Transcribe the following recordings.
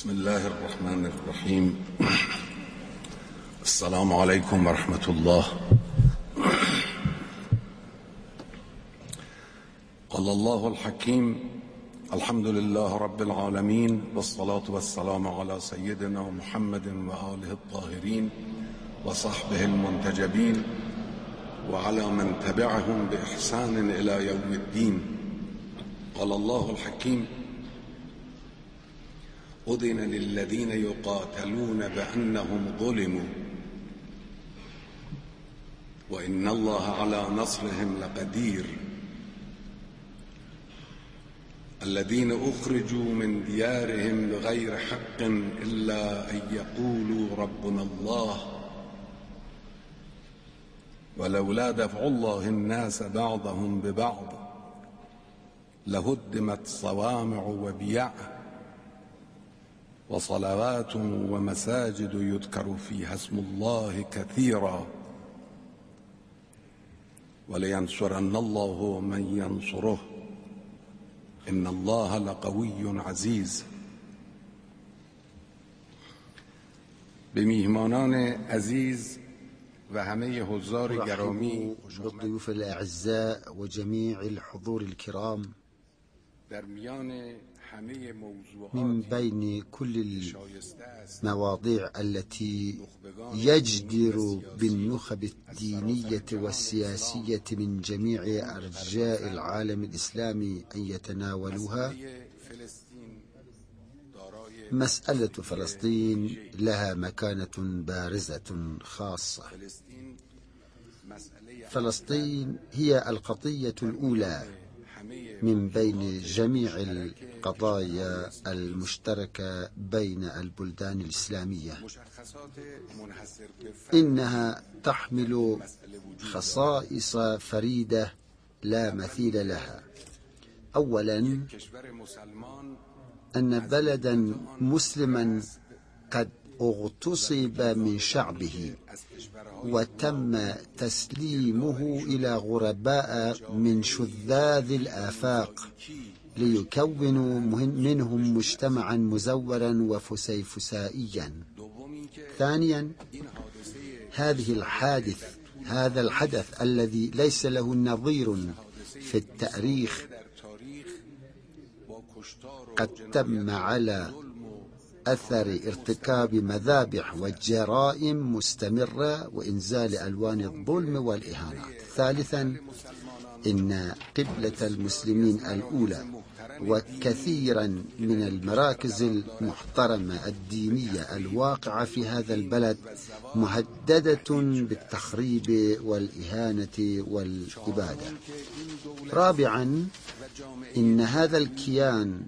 بسم الله الرحمن الرحيم. السلام عليكم ورحمة الله. قال الله الحكيم: الحمد لله رب العالمين، والصلاة والسلام على سيدنا محمد وآله الطاهرين وصحبه المنتجبين وعلى من تبعهم بإحسان إلى يوم الدين. قال الله الحكيم: أذن للذين يقاتلون بأنهم ظلموا وإن الله على نصرهم لقدير. الذين أخرجوا من ديارهم بغير حق إلا أن يقولوا ربنا الله ولولا دفع الله الناس بعضهم ببعض لهدمت صوامع وبيع وصلوات ومساجد يذكر فيها اسم الله كثيرا ولينصرن الله من ينصره إن الله لقوي عزیز. به میهمانان عزیز و همه حضار گرامی، بالضيوف الأعزاء وجميع الحضور الكرام، در میان همه موضوعات من بين كل المواضيع التي يجدر بالنخب الدينية والسياسية من جميع أرجاء العالم الإسلامي أن يتناولوها، مسألة فلسطين لها مكانة بارزة خاصة. فلسطين هي القضية الأولى من بين جميع القضايا المشتركة بين البلدان الإسلامية. إنها تحمل خصائص فريدة لا مثيل لها. أولا، أن بلدا مسلما قد اغتصب من شعبه وتم تسليمه إلى غرباء من شذاذ الآفاق ليكونوا منهم مجتمعا مزورا وفسيفسائيا. ثانيا، هذا الحدث الذي ليس له نظير في التاريخ قد تم على أثر ارتكاب مذابح وجرائم مستمرة وإنزال ألوان الظلم والإهانات. ثالثا، إن قبلة المسلمين الأولى وكثيرا من المراكز المحترمة الدينية الواقعة في هذا البلد مهددة بالتخريب والإهانة والإبادة. رابعا، إن هذا الكيان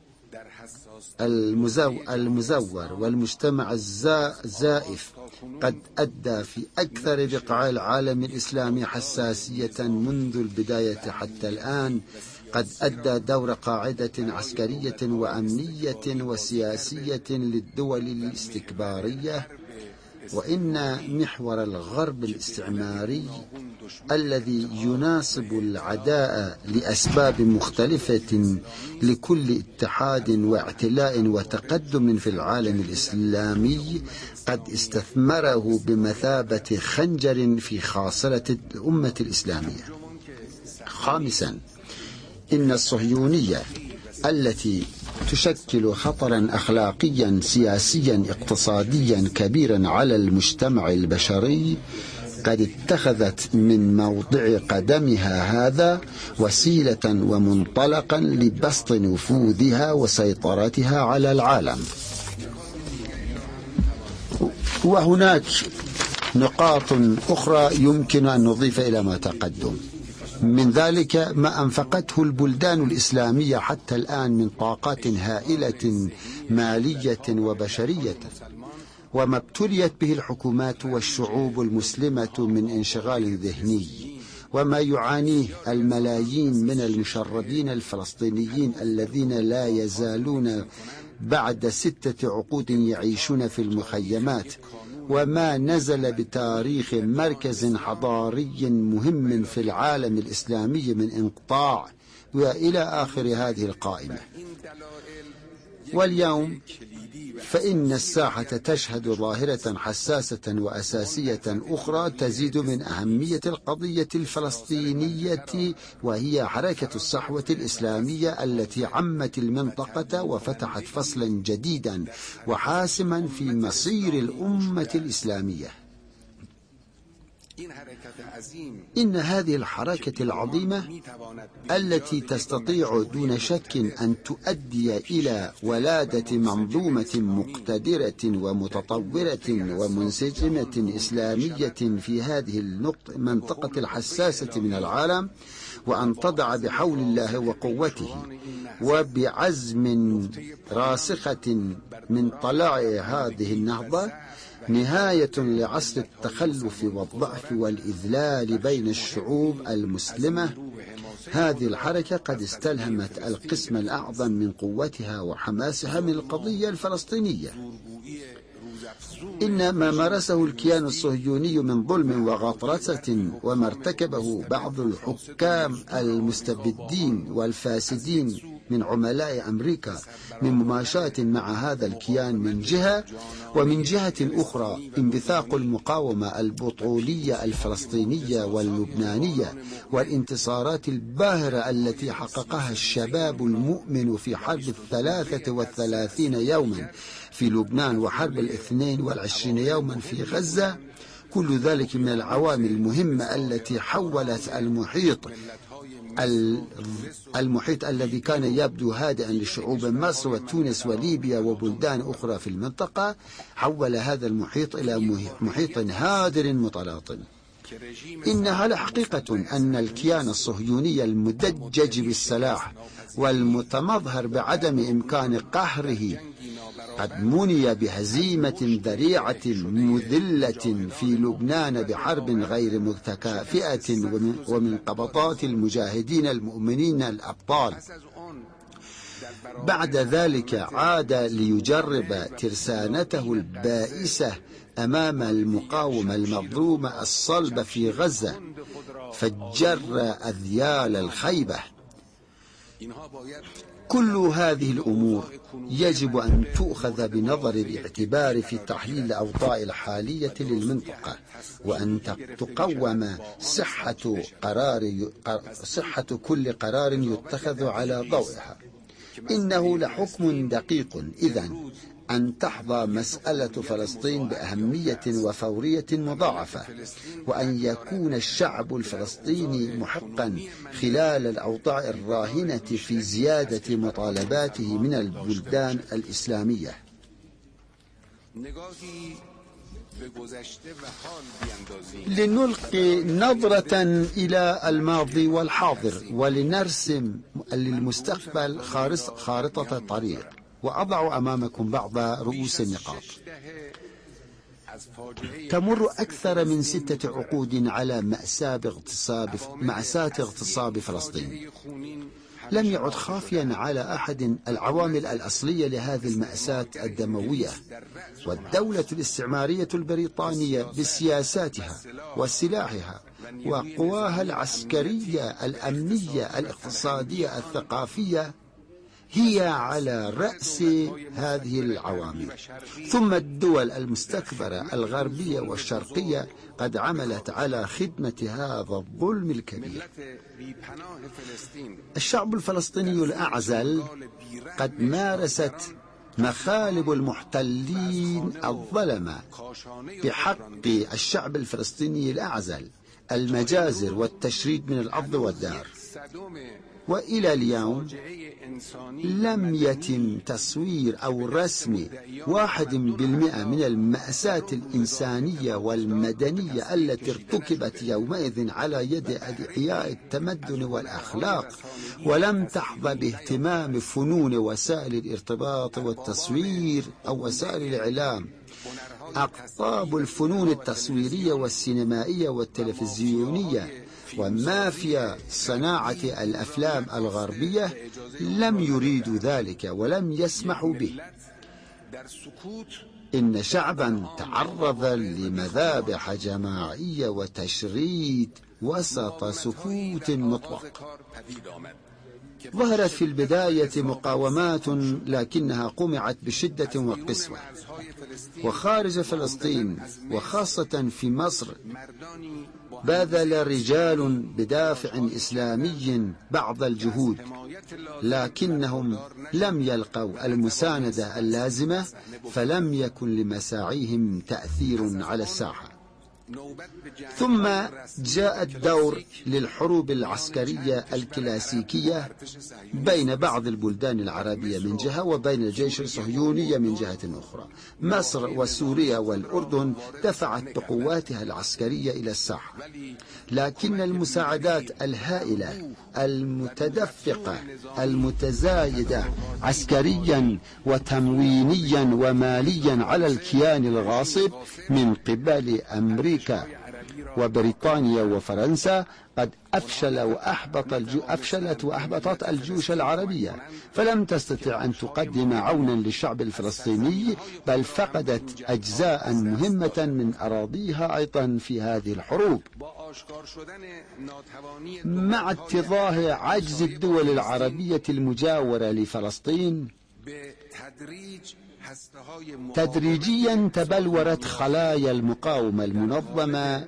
المزور والمجتمع الزائف قد أدى في أكثر بقاع العالم الإسلامي حساسية منذ البداية حتى الآن، قد أدى دور قاعدة عسكرية وأمنية وسياسية للدول الاستكبارية. وإن محور الغرب الاستعماري الذي يناسب العداء لأسباب مختلفة لكل اتحاد واعتلاء وتقدم في العالم الإسلامي قد استثمره بمثابة خنجر في خاصرة الأمة الإسلامية. خامسا، إن الصهيونية التي تشكل خطرا أخلاقيا سياسيا اقتصاديا كبيرا على المجتمع البشري قد اتخذت من موضع قدمها هذا وسيلة ومنطلقا لبسط نفوذها وسيطرتها على العالم. وهناك نقاط أخرى يمكن أن نضيف إلى ما تقدم، من ذلك ما أنفقته البلدان الإسلامية حتى الآن من طاقات هائلة مالية وبشرية، وما ابتليت به الحكومات والشعوب المسلمة من انشغال ذهني، وما يعانيه الملايين من المشردين الفلسطينيين الذين لا يزالون بعد 6 عقود يعيشون في المخيمات، وما نزل بتاريخ مركز حضاري مهم في العالم الإسلامي من انقطاع، وإلى آخر هذه القائمة. واليوم فإن الساحة تشهد ظاهرة حساسة وأساسية أخرى تزيد من أهمية القضية الفلسطينية، وهي حركة الصحوة الإسلامية التي عمت المنطقة وفتحت فصلا جديدا وحاسما في مصير الأمة الإسلامية. إن هذه الحركة العظيمة التي تستطيع دون شك أن تؤدي إلى ولادة منظومة مقتدرة ومتطورة ومنسجمة إسلامية في هذه المنطقة الحساسة من العالم، وأن تضع بحول الله وقوته وبعزم راسخة من طلائع هذه النهضة نهاية لعصر التخلف والضعف والإذلال بين الشعوب المسلمة. هذه الحركة قد استلهمت القسم الأعظم من قوتها وحماسها من القضية الفلسطينية. إن ما مارسه الكيان الصهيوني من ظلم وغطرسة وما ارتكبه بعض الحكام المستبدين والفاسدين من عملاء أمريكا من مماشاة مع هذا الكيان من جهة، ومن جهة أخرى انبثاق المقاومة البطولية الفلسطينية واللبنانية والانتصارات الباهرة التي حققها الشباب المؤمن في حرب 33 يوما في لبنان وحرب 22 يوما في غزة، كل ذلك من العوامل المهمة التي حولت المحيط الذي كان يبدو هادئا لشعوب مصر وتونس وليبيا وبلدان أخرى في المنطقة، حول هذا المحيط إلى محيط هادر متلاطم. إنها لحقيقة أن الكيان الصهيوني المدجج بالسلاح والمتمظهر بعدم إمكان قهره قد مني بهزيمة ذريعة مذلة في لبنان بحرب غير متكافئة ومن قبضات المجاهدين المؤمنين الأبطال. بعد ذلك عاد ليجرب ترسانته البائسة أمام المقاومة المظلومة الصلبة في غزة، فجر أذيال الخيبة. كل هذه الأمور يجب أن تؤخذ بنظر الاعتبار في تحليل الأوضاع الحالية للمنطقة، وأن تقوم صحة كل قرار يتخذ على ضوئها. إنه لحكم دقيق إذن أن تحظى مسألة فلسطين بأهمية وفورية مضاعفة، وأن يكون الشعب الفلسطيني محقا خلال الأوضاع الراهنة في زيادة مطالباته من البلدان الإسلامية. لنلقي نظرة إلى الماضي والحاضر ولنرسم للمستقبل خارطة طريق، وأضع أمامكم بعض رؤوس النقاط. تمر أكثر من 6 عقود على مأساة اغتصاب فلسطين. لم يعد خافيا على أحد العوامل الأصلية لهذه المأساة الدموية، والدولة الاستعمارية البريطانية بسياساتها وسلاحها وقواها العسكرية الأمنية الاقتصادية الثقافية هي على رأس هذه العوامل. ثم الدول المستكبرة الغربية والشرقية قد عملت على خدمة هذا الظلم الكبير. الشعب الفلسطيني الأعزل قد مارست مخالب المحتلين الظلمة بحق الشعب الفلسطيني الأعزل المجازر والتشريد من الأرض والدار، وإلى اليوم لم يتم تصوير أو رسم 1% من المأساة الإنسانية والمدنية التي ارتكبت يومئذ على يد أدعياء التمدن والأخلاق، ولم تحظى باهتمام فنون وسائل الارتباط والتصوير أو وسائل الإعلام. أقطاب الفنون التصويرية والسينمائية والتلفزيونية ومافيا صناعة الأفلام الغربية لم يريدوا ذلك ولم يسمحوا به. إن شعبا تعرض لمذابح جماعية وتشريد وسط سكوت مطلق. ظهرت في البداية مقاومات، لكنها قمعت بشدة وقسوة. وخارج فلسطين وخاصة في مصر باذل رجال بدافع إسلامي بعض الجهود، لكنهم لم يلقوا المساندة اللازمة، فلم يكن لمساعيهم تأثير على الساحة. ثم جاء الدور للحروب العسكرية الكلاسيكية بين بعض البلدان العربية من جهة وبين الجيش الصهيوني من جهة أخرى. مصر وسوريا والأردن دفعت بقواتها العسكرية إلى الساحة، لكن المساعدات الهائلة المتدفقة المتزايدة عسكريا وتموينيا وماليا على الكيان الغاصب من قبل أمريكا وبريطانيا وفرنسا قد أفشلت وأحبطت الجيوش العربية، فلم تستطع أن تقدم عونا للشعب الفلسطيني، بل فقدت أجزاء مهمة من أراضيها أيضا في هذه الحروب. مع اتضاح عجز الدول العربية المجاورة لفلسطين، تدريجيا تبلورت خلايا المقاومة المنظمة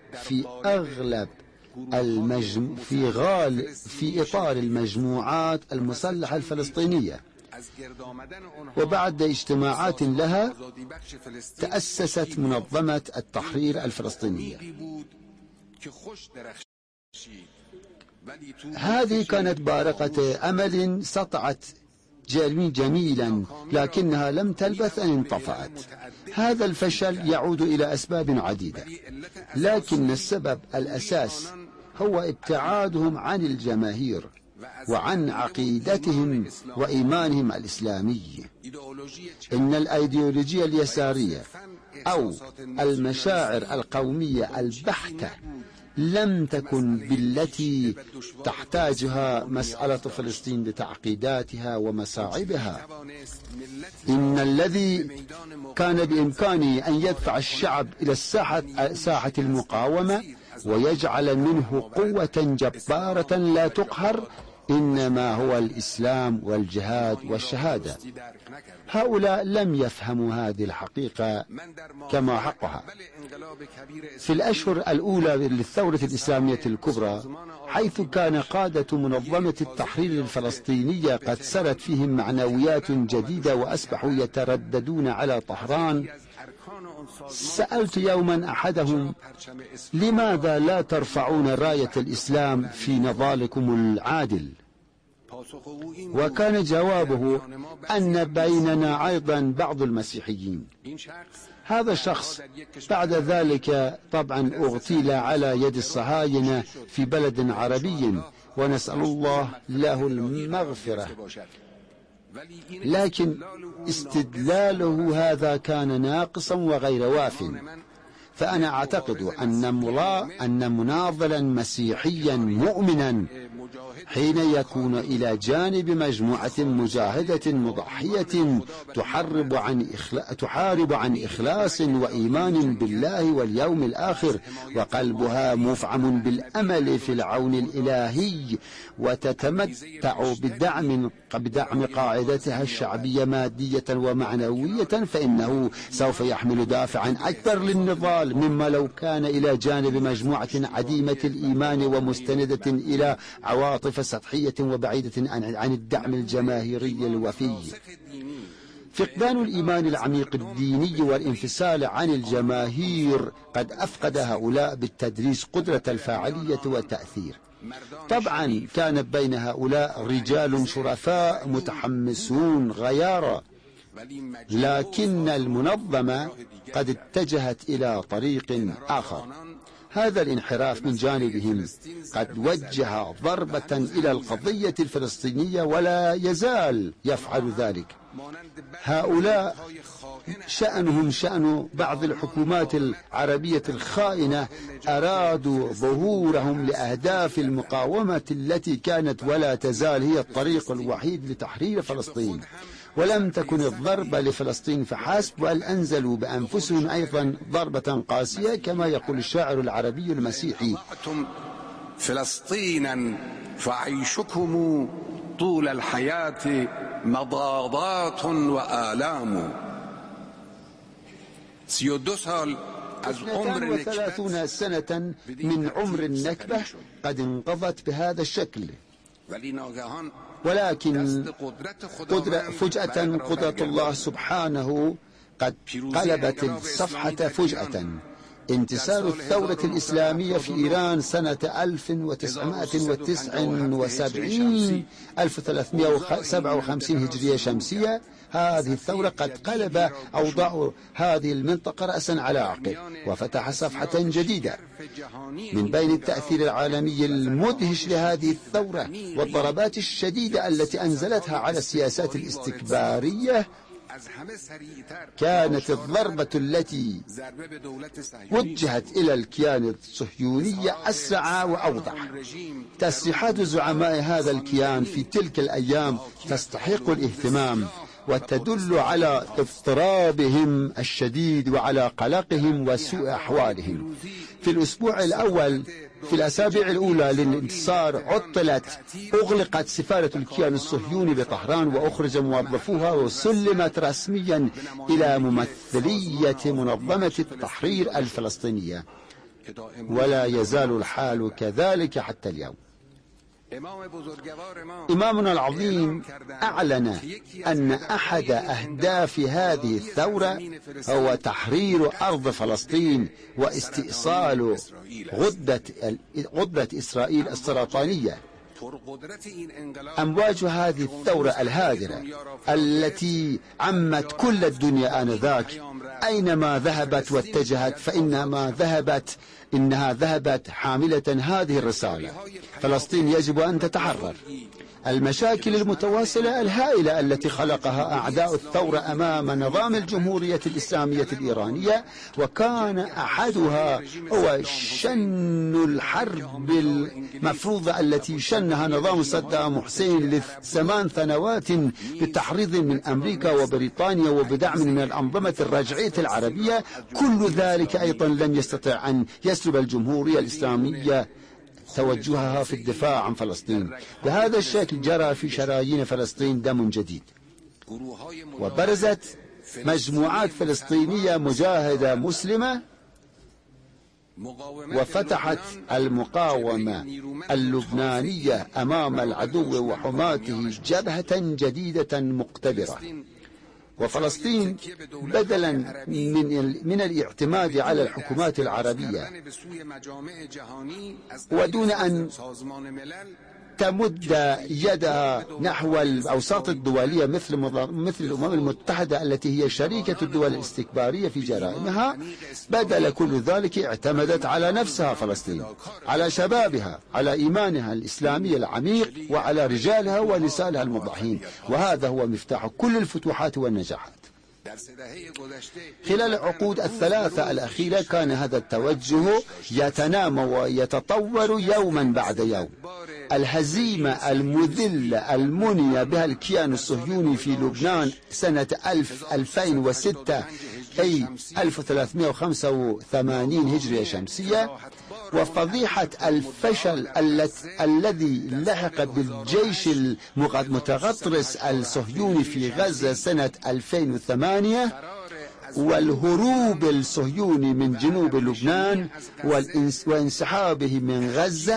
في إطار المجموعات المسلحة الفلسطينية، وبعد اجتماعات لها تأسست منظمة التحرير الفلسطينية. هذه كانت بارقة أمل سطعت جميلا، لكنها لم تلبث أن انطفأت. هذا الفشل يعود إلى أسباب عديدة، لكن السبب الأساس هو ابتعادهم عن الجماهير وعن عقيدتهم وإيمانهم الإسلامي. إن الأيديولوجية اليسارية أو المشاعر القومية البحتة لم تكن بالتي تحتاجها مسألة فلسطين بتعقيداتها ومصاعبها. إن الذي كان بإمكانه أن يدفع الشعب إلى ساحة المقاومة ويجعل منه قوة جبارة لا تقهر إنما هو الإسلام والجهاد والشهادة. هؤلاء لم يفهموا هذه الحقيقة كما حقها. في الأشهر الأولى للثورة الإسلامية الكبرى، حيث كان قادة منظمة التحرير الفلسطينية قد سرت فيهم معنويات جديدة وأصبحوا يترددون على طهران، سألت يوما أحدهم: لماذا لا ترفعون راية الإسلام في نضالكم العادل؟ وكان جوابه أن بيننا أيضا بعض المسيحيين. هذا الشخص بعد ذلك طبعا اغتيل على يد الصهاينة في بلد عربي، ونسأل الله له المغفرة، لكن استدلاله هذا كان ناقصا وغير واف. فأنا أعتقد أن مناضلا مسيحيا مؤمنا حين يكون إلى جانب مجموعة مجاهدة مضحية تحارب عن إخلاص وإيمان بالله واليوم الآخر، وقلبها مفعم بالأمل في العون الإلهي، وتتمتع بدعم قاعدتها الشعبية مادية ومعنوية، فإنه سوف يحمل دافعا أكبر للنضال مما لو كان إلى جانب مجموعة عديمة الإيمان ومستندة إلى عواطف سطحية وبعيدة عن الدعم الجماهيري الوفي. فقدان الإيمان العميق الديني والانفصال عن الجماهير قد أفقد هؤلاء بالتدريس قدرة الفاعلية والتأثير. طبعا كان بين هؤلاء رجال شرفاء متحمسون غيارى، لكن المنظمة قد اتجهت إلى طريق آخر. هذا الانحراف من جانبهم قد وجه ضربة إلى القضية الفلسطينية ولا يزال يفعل ذلك. هؤلاء شأنهم شأن بعض الحكومات العربية الخائنة، أرادوا ظهورهم لأهداف المقاومة التي كانت ولا تزال هي الطريق الوحيد لتحرير فلسطين. ولم تكن الضربة لفلسطين فحسب، بل أنزلوا بأنفسهم أيضا ضربة قاسية، كما يقول الشاعر العربي المسيحي: فلسطينا فعيشكم طول الحياة مضاضات وآلام. 32 سال از عمر 32 سنة من عمر النكبة قد انقضت بهذا الشكل، ولكن فجأة قدرة الله سبحانه قد قلبت الصفحة فجأة. انتصار الثورة الإسلامية في إيران سنة 1979 1357 هجرية شمسية، هذه الثورة قد قلب أوضاع هذه المنطقة رأسا على عقب، وفتح صفحة جديدة. من بين التأثير العالمي المدهش لهذه الثورة والضربات الشديدة التي أنزلتها على السياسات الاستكبارية، كانت الضربة التي وجهت إلى الكيان الصهيوني أسرع وأوضح. تصريحات زعماء هذا الكيان في تلك الأيام تستحق الاهتمام، وتدل على اضطرابهم الشديد وعلى قلقهم وسوء أحوالهم. في الأسبوع الأول في الأسابيع الأولى للانتصار أغلقت سفارة الكيان الصهيوني بطهران، وأخرج موظفوها وسلمت رسميا إلى ممثلية منظمة التحرير الفلسطينية، ولا يزال الحال كذلك حتى اليوم. إمامنا العظيم أعلن أن أحد أهداف هذه الثورة هو تحرير أرض فلسطين واستئصال غدة إسرائيل السرطانية. أمواج هذه الثورة الهادرة التي عمت كل الدنيا آنذاك أينما ذهبت واتجهت إنها ذهبت حاملة هذه الرسالة: فلسطين يجب أن تتحرر. المشاكل المتواصلة الهائلة التي خلقها أعداء الثورة أمام نظام الجمهورية الإسلامية الإيرانية، وكان أحدها هو شن الحرب المفروضة التي شنها نظام صدام حسين ل8 سنوات بتحريض من أمريكا وبريطانيا وبدعم من الأنظمة الرجعية العربية. كل ذلك أيضا لم يستطع أن يسلب الجمهورية الإسلامية توجهها في الدفاع عن فلسطين. بهذا الشكل جرى في شرايين فلسطين دم جديد، وبرزت مجموعات فلسطينية مجاهدة مسلمة، وفتحت المقاومة اللبنانية أمام العدو وحماته جبهة جديدة مقتدرة. وفلسطين بدلا من الاعتماد على الحكومات العربية ودون أن تمد يدها نحو الأوساط الدولية مثل الأمم المتحدة التي هي شريكة الدول الاستكبارية في جرائمها، بدل كل ذلك اعتمدت على نفسها فلسطين، على شبابها، على إيمانها الإسلامي العميق، وعلى رجالها ونسائها المضحين. وهذا هو مفتاح كل الفتوحات والنجاحات. خلال العقود الثلاثة الأخيرة كان هذا التوجه يتنامى ويتطور يوما بعد يوم. الهزيمة المذلة المني بها الكيان الصهيوني في لبنان سنة 2006 أي 1385 هجرية شمسية، وفضيحة الفشل الذي لحق بالجيش المتغطرس الصهيوني في غزة سنة 2008، والهروب الصهيوني من جنوب لبنان وانسحابه من غزة،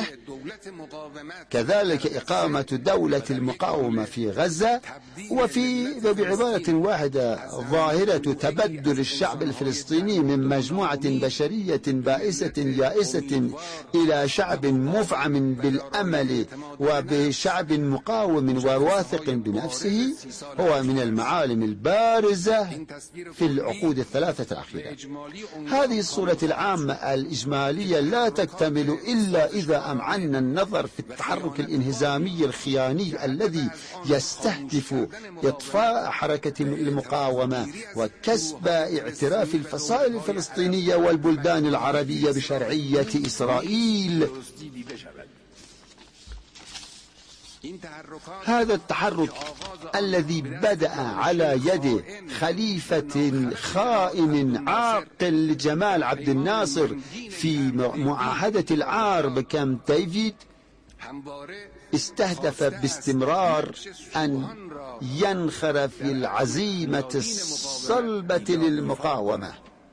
كذلك إقامة دولة المقاومة في غزة، وبعبارة واحدة ظاهرة تبدل الشعب الفلسطيني من مجموعة بشرية بائسة يائسة إلى شعب مفعم بالأمل وبشعب مقاوم وواثق بنفسه، هو من المعالم البارزة في العقود الثلاثة الأخيرة. هذه الصورة العامة الإجمالية لا تكتمل إلا إذا أمعنا النظر في التحرك الانهزامي الخياني الذي يستهدف إطفاء حركة المقاومة وكسب اعتراف الفصائل الفلسطينية والبلدان العربية بشرعية إسرائيل. هذا التحرك الذي بدأ على يد خليفة خائن عاقل لجمال عبد الناصر في معاهدة العار بكامب ديفيد استهدف باستمرار أن ينخر في العزيمة الصلبة للمقاومة.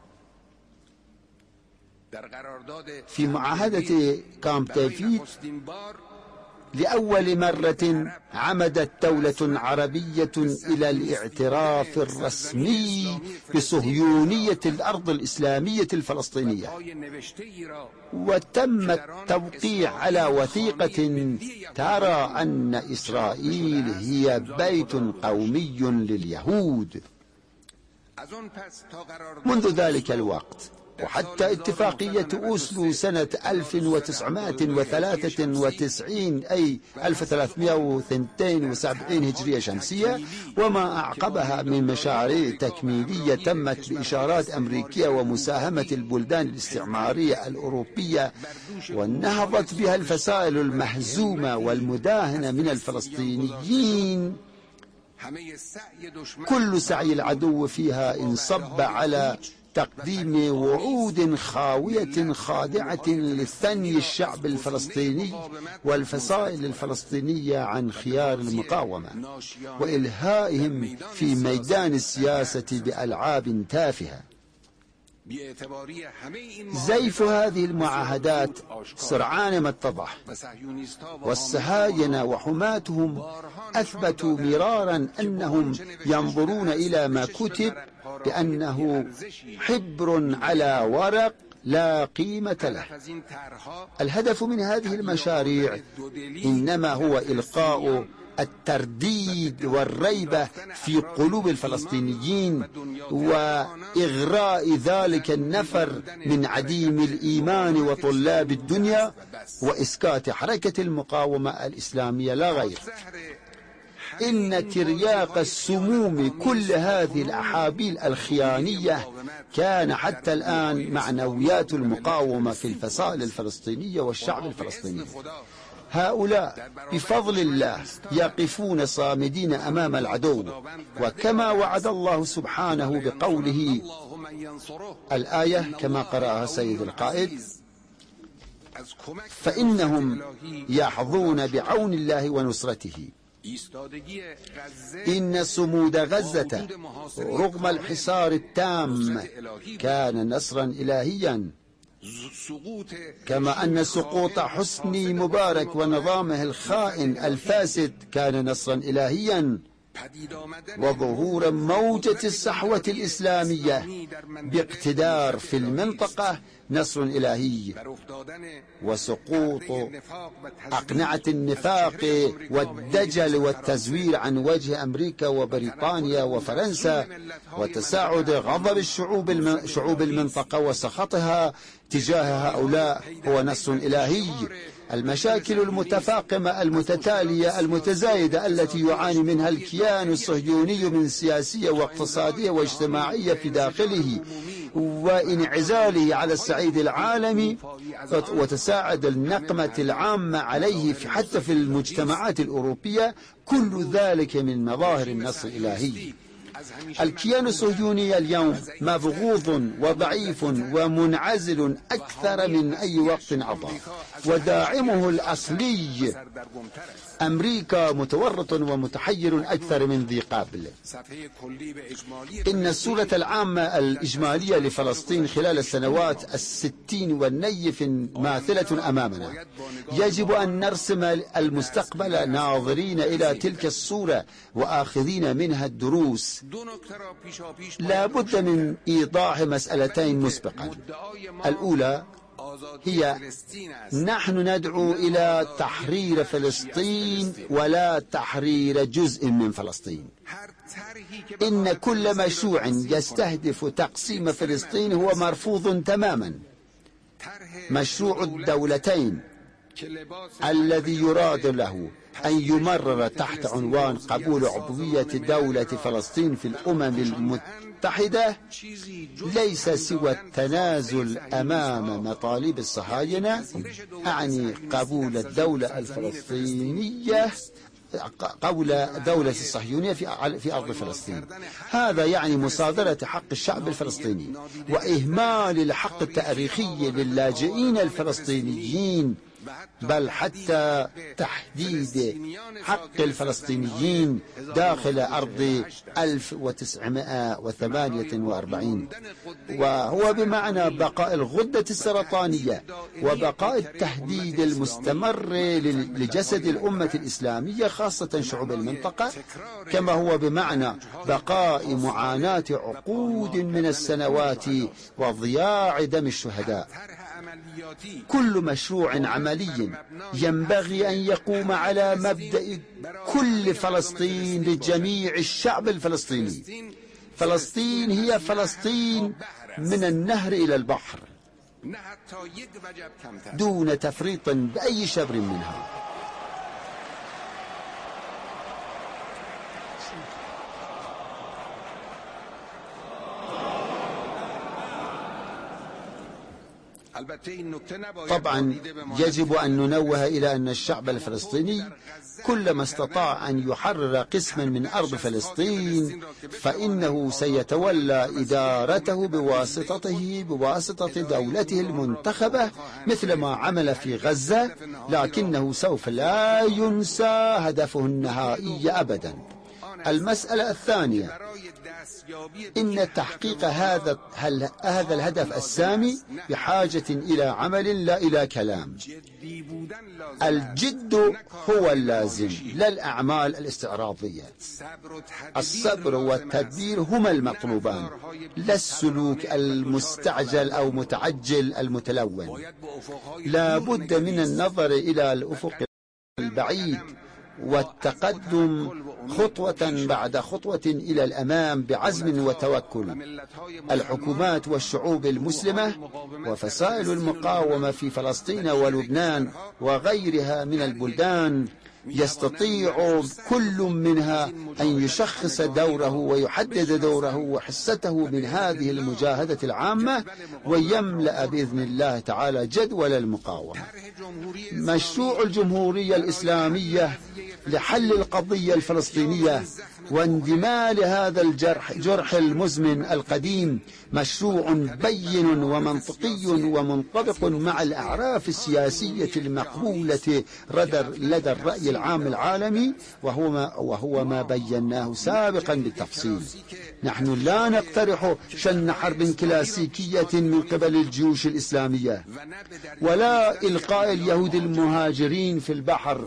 في معاهدة كامب ديفيد لأول مرة عمدت دولة عربية إلى الاعتراف الرسمي بصهيونية الأرض الإسلامية الفلسطينية، وتم التوقيع على وثيقة ترى أن إسرائيل هي بيت قومي لليهود. منذ ذلك الوقت وحتى اتفاقية أوسلو سنة 1993 أي 1372 هجرية شمسية وما أعقبها من مشاريع تكميلية تمت بإشارات أمريكية ومساهمة البلدان الاستعمارية الأوروبية، ونهضت بها الفصائل المهزومة والمداهنة من الفلسطينيين. كل سعي العدو فيها انصب على تقديم وعود خاوية خادعة لثني الشعب الفلسطيني والفصائل الفلسطينية عن خيار المقاومة وإلهائهم في ميدان السياسة بألعاب تافهة. زيف هذه المعاهدات سرعان ما اتضح، والصهاينة وحماتهم أثبتوا مرارا أنهم ينظرون إلى ما كتب بأنه حبر على ورق لا قيمة له. الهدف من هذه المشاريع إنما هو إلقاء الترديد والريبة في قلوب الفلسطينيين وإغراء ذلك النفر من عديم الإيمان وطلاب الدنيا وإسكات حركة المقاومة الإسلامية لا غير. إن ترياق السموم كل هذه الأحابيل الخيانية كان حتى الآن معنويات المقاومة في الفصائل الفلسطينية والشعب الفلسطيني. هؤلاء بفضل الله يقفون صامدين أمام العدو، وكما وعد الله سبحانه بقوله الآية كما قرأها سيد القائد: فإنهم يحظون بعون الله ونصرته. إن صمود غزة رغم الحصار التام كان نصرا إلهيا، كما أن سقوط حسني مبارك ونظامه الخائن الفاسد كان نصرا إلهيا، وظهور موجة الصحوة الإسلامية باقتدار في المنطقة نصر إلهي، وسقوط أقنعة النفاق والدجل والتزوير عن وجه أمريكا وبريطانيا وفرنسا، وتساعد غضب شعوب المنطقة وسخطها تجاه هؤلاء هو نصر إلهي. المشاكل المتفاقمة المتتالية المتزايدة التي يعاني منها الكيان الصهيوني من سياسية واقتصادية واجتماعية في داخله وانعزاله على الصعيد العالمي، وتساعد النقمة العامة عليه حتى في المجتمعات الأوروبية، كل ذلك من مظاهر النصر الإلهي. الكيان الصهيوني اليوم مبغوض وضعيف ومنعزل أكثر من أي وقت مضى، وداعمه الأصلي أمريكا متورط ومتحير أكثر من ذي قبل. إن الصورة العامة الإجمالية لفلسطين خلال السنوات 60 والنيف ماثلة أمامنا. يجب أن نرسم المستقبل ناظرين إلى تلك الصورة وآخذين منها الدروس. لا بد من إيضاح مسألتين مسبقا. الأولى هي نحن ندعو إلى تحرير فلسطين ولا تحرير جزء من فلسطين. إن كل مشروع يستهدف تقسيم فلسطين هو مرفوض تماما. مشروع الدولتين الذي يراد له أن يمرر تحت عنوان قبول عضوية دولة فلسطين في الأمم المتحدة ليس سوى التنازل أمام مطالب الصهاينة، أعني قبول الدولة الفلسطينية، قول الدولة الصهيونية في أرض فلسطين. هذا يعني مصادرة حق الشعب الفلسطيني وإهمال الحق التاريخي للاجئين الفلسطينيين، بل حتى تحديد حق الفلسطينيين داخل أرض 1948، وهو بمعنى بقاء الغدة السرطانية وبقاء التهديد المستمر لجسد الأمة الإسلامية خاصة شعوب المنطقة، كما هو بمعنى بقاء معاناة عقود من السنوات وضياع دم الشهداء. كل مشروع عملي ينبغي أن يقوم على مبدأ كل فلسطين لجميع الشعب الفلسطيني. فلسطين هي فلسطين من النهر إلى البحر دون تفريط بأي شبر منها. طبعا يجب أن ننوه إلى أن الشعب الفلسطيني كلما استطاع أن يحرر قسما من أرض فلسطين فإنه سيتولى إدارته بواسطة دولته المنتخبة مثل ما عمل في غزة، لكنه سوف لا ينسى هدفه النهائي أبدا. المسألة الثانية، إن تحقيق هذا الهدف السامي بحاجة إلى عمل لا إلى كلام. الجد هو اللازم لا الأعمال الاستعراضية. الصبر والتدبير هما المطلوبان، لا السلوك المستعجل أو متعجل المتلون. لا بد من النظر إلى الأفق البعيد والتقدم خطوة بعد خطوة إلى الأمام بعزم وتوكل. الحكومات والشعوب المسلمة وفصائل المقاومة في فلسطين ولبنان وغيرها من البلدان يستطيع كل منها أن يشخص دوره ويحدد دوره وحصته من هذه المجاهدة العامة ويملأ بإذن الله تعالى جدول المقاومة. مشروع الجمهورية الإسلامية لحل القضية الفلسطينية واندمال هذا الجرح المزمن القديم مشروع بين ومنطقي ومنطبق مع الأعراف السياسية المقبولة لدى الرأي العام العالمي، وهو ما بيناه سابقا بالتفصيل. نحن لا نقترح شن حرب كلاسيكية من قبل الجيوش الإسلامية ولا إلقاء اليهود المهاجرين في البحر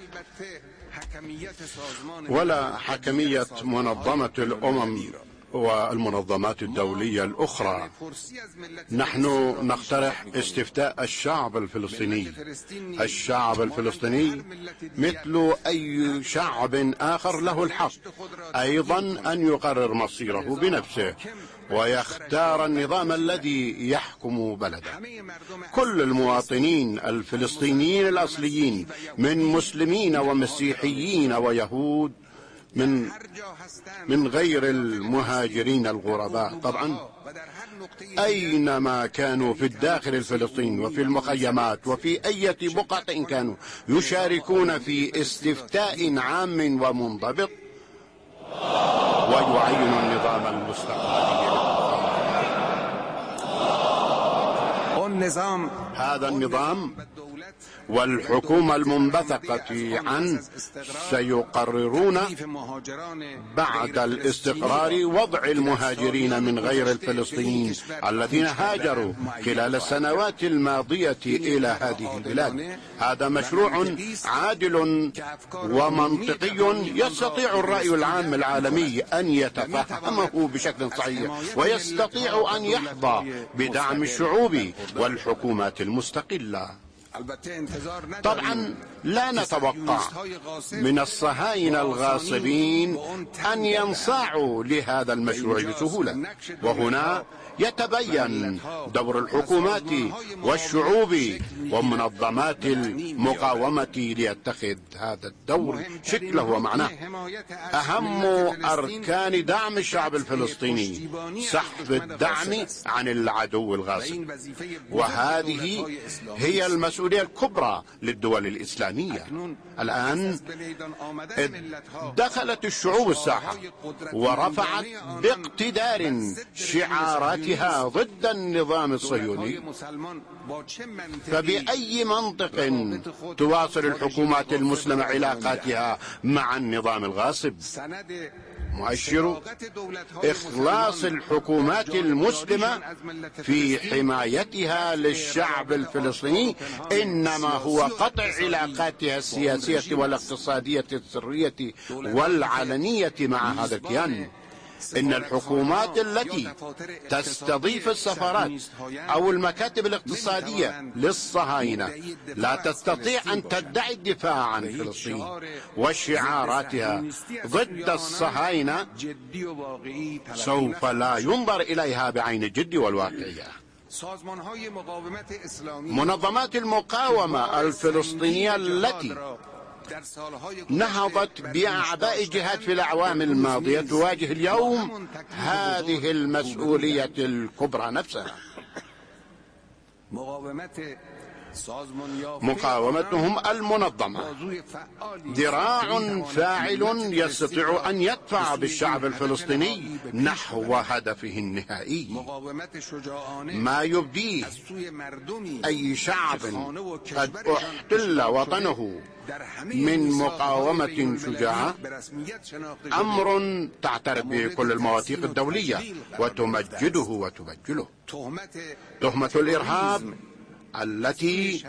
ولا حكمية منظمة الأمم والمنظمات الدولية الأخرى. نحن نقترح استفتاء الشعب الفلسطيني. الشعب الفلسطيني مثل أي شعب آخر له الحق أيضا أن يقرر مصيره بنفسه ويختار النظام الذي يحكم بلده. كل المواطنين الفلسطينيين الأصليين من مسلمين ومسيحيين ويهود من غير المهاجرين الغرباء طبعا أينما كانوا في الداخل الفلسطيني وفي المخيمات وفي أي بقعة كانوا يشاركون في استفتاء عام ومنضبط ويعين النظام المستقبلي. هذا النظام والحكومة المنبثقة عنه سيقررون بعد الاستقرار وضع المهاجرين من غير الفلسطينيين الذين هاجروا خلال السنوات الماضية إلى هذه البلاد. هذا مشروع عادل ومنطقي يستطيع الرأي العام العالمي أن يتفهمه بشكل صحيح ويستطيع أن يحظى بدعم الشعوب والحكومات المستقلة. طبعا لا نتوقع من الصهاينة الغاصبين أن ينصاعوا لهذا المشروع بسهولة، وهنا يتبين دور الحكومات والشعوب ومنظمات المقاومة ليتخذ هذا الدور شكله ومعناه. أهم أركان دعم الشعب الفلسطيني سحب الدعم عن العدو الغاصب، وهذه هي المسؤولية الكبرى للدول الإسلامية. الآن دخلت الشعوب الساحة ورفعت باقتدار شعاراتها ضد النظام الصهيوني، فبأي منطق تواصل الحكومات المسلمة علاقاتها مع النظام الغاصب؟ مؤشر إخلاص الحكومات المسلمة في حمايتها للشعب الفلسطيني إنما هو قطع علاقاتها السياسية والاقتصادية السرية والعلنية مع هذا الكيان. إن الحكومات التي تستضيف السفارات أو المكاتب الاقتصادية للصهاينة لا تستطيع أن تدعي الدفاع عن فلسطين، وشعاراتها ضد الصهاينة سوف لا ينظر إليها بعين الجد والواقعية. منظمات المقاومة الفلسطينية التي نهضت بأعباء جهاد في الأعوام الماضية تواجه اليوم هذه المسؤولية الكبرى نفسها. مقاومتهم المنظمة ذراع فاعل يستطيع أن يدفع بالشعب الفلسطيني نحو هدفه النهائي. ما يبديه أي شعب قد احتل وطنه من مقاومة شجاعة أمر تعترف به كل المواثيق الدولية وتمجده وتبجله. تهمة الإرهاب التي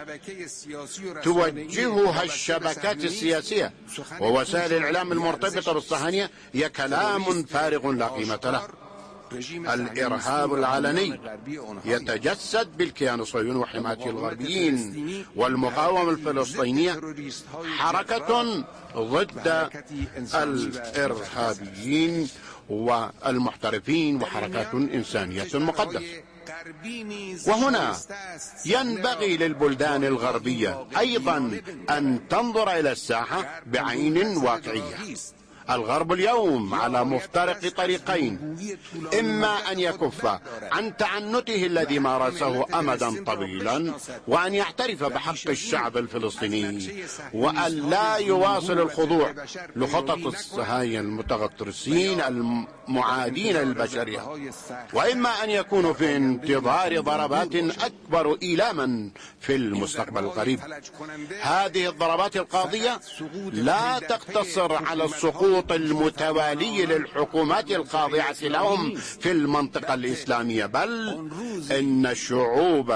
توجهها الشبكات السياسية ووسائل الإعلام المرتبطة بالصهاينة هي كلام فارغ لا قيمة له. الإرهاب العلني يتجسد بالكيان الصهيوني وحمايته الغربيين، والمقاومة الفلسطينية حركة ضد الإرهابيين والمحترفين وحركات إنسانية مقدسة. وهنا ينبغي للبلدان الغربية أيضا أن تنظر إلى الساحة بعين واقعية. الغرب اليوم على مفترق طريقين: إما أن يكف عن تعنته الذي مارسه أمدا طويلا وأن يعترف بحق الشعب الفلسطيني وأن لا يواصل الخضوع لخطط الصهاينة المتغطرسين المعادين للبشرية، وإما أن يكونوا في انتظار ضربات أكبر إيلاما في المستقبل القريب. هذه الضربات القاضية لا تقتصر على السقوط المتوالي للحكومات الخاضعة لهم في المنطقة الإسلامية، بل إن الشعوب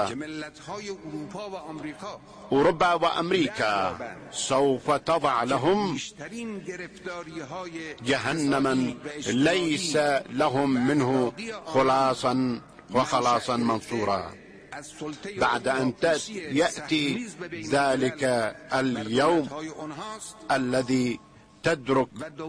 أوروبا وأمريكا سوف تضع لهم جهنما ليس لهم منه خلاصا منصورا. بعد أن يأتي ذلك اليوم الذي تدرك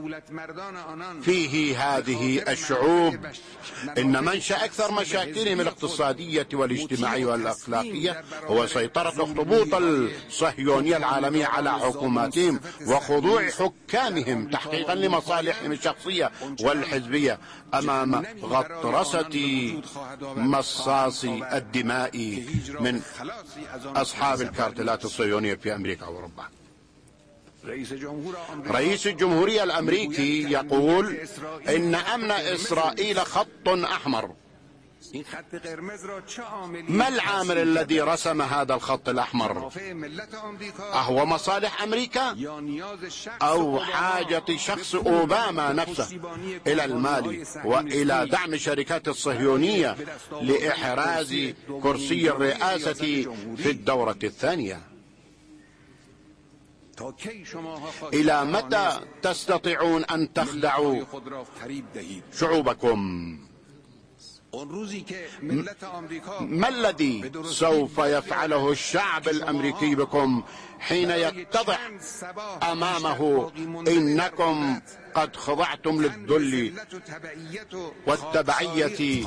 فيه هذه الشعوب إن منشأ أكثر مشاكلهم الاقتصادية والاجتماعية والأخلاقية هو سيطرة الأخطبوط الصهيونية العالمية على حكوماتهم وخضوع حكامهم تحقيقا لمصالحهم الشخصية والحزبية أمام غطرسة مصاصي الدماء من أصحاب الكارتلات الصهيونية في أمريكا وأوروبا. رئيس الجمهورية الأمريكي يقول إن أمن إسرائيل خط أحمر. ما العامل الذي رسم هذا الخط الأحمر؟ أهو مصالح أمريكا أو حاجة شخص أوباما نفسه إلى المال وإلى دعم الشركات الصهيونية لإحراز كرسي الرئاسة في الدورة الثانية؟ إلى متى تستطيعون أن تخدعوا شعوبكم؟ ما الذي سوف يفعله الشعب الأمريكي بكم حين يتضح أمامه إنكم قد خضعتم للذل والتبعية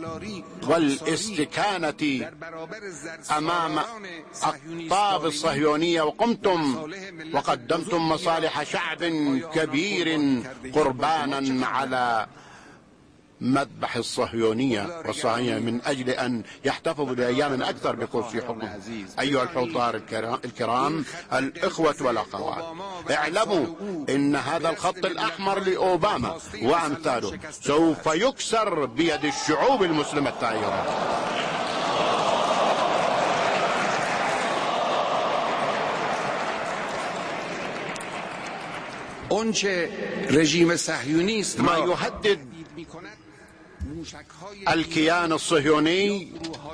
والاستكانة أمام أقطاب الصهيونية، وقدمتم مصالح شعب كبير قربانا على مذبح الصهيونية والصهاينة من أجل أن يحتفظوا بأيام أكثر بكرسي حكم. أيها الحضار الكرام، الإخوة والأخوات، اعلموا إن هذا الخط الأحمر لأوباما وأمثاله سوف يكسر بيد الشعوب المسلمة الثائرة. ما يهدد الكيان الصهيوني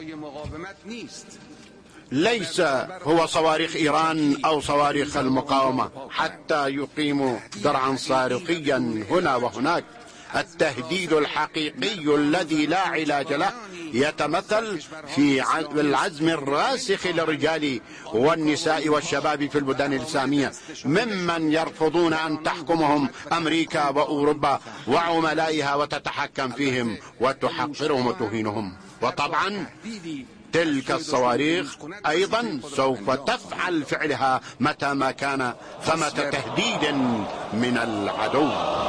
ليس هو صواريخ إيران أو صواريخ المقاومة حتى يقيموا درعا صاروخيا هنا وهناك. التهديد الحقيقي الذي لا علاج له يتمثل في العزم الراسخ للرجال والنساء والشباب في البلدان الإسلامية ممن يرفضون أن تحكمهم أمريكا وأوروبا وعملائها وتتحكم فيهم وتحقرهم وتهينهم. وطبعا تلك الصواريخ أيضا سوف تفعل فعلها متى ما كان ثمة تهديد من العدو.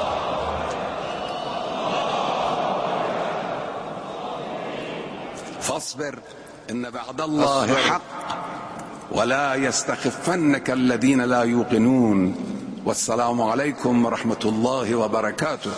فاصبر إن بعد الله حق ولا يستخفنك الذين لا يوقنون. والسلام عليكم ورحمة الله وبركاته.